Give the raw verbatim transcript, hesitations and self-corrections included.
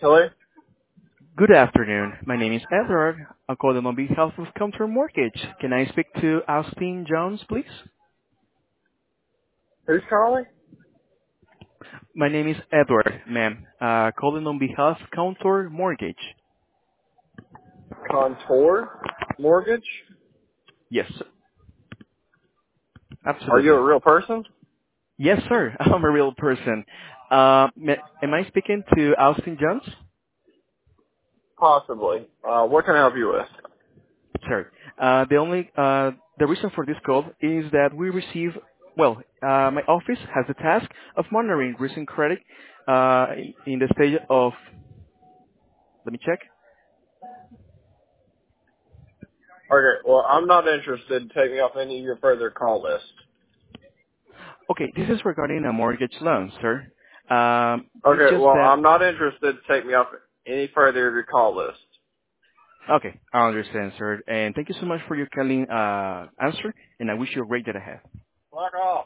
Hello? Good afternoon. My name is Edward. I'm calling on behalf of Counter Mortgage. Can I speak to Austin Jones, please? Who's calling? My name is Edward, ma'am. Uh, calling on behalf of Counter Mortgage. Contour Mortgage? Yes, Are you absolutely. a real person? Yes, sir. I'm a real person. Uh, ma- am I speaking to Austin Jones? Possibly. Uh, what can I help you with? Sure. Uh, the only uh, the reason for this call is that we receive. Well, uh, my office has the task of monitoring recent credit uh, in in the stage of. Let me check. Okay, well, I'm not interested. Take me off any of your further call list. Okay, this is regarding a mortgage loan, sir. Um, it's Okay, just well, that. I'm not interested. Take me off any further of your call list. Okay, I understand, sir. And thank you so much for your kindly uh, answer, and I wish you a great day ahead. Fuck off.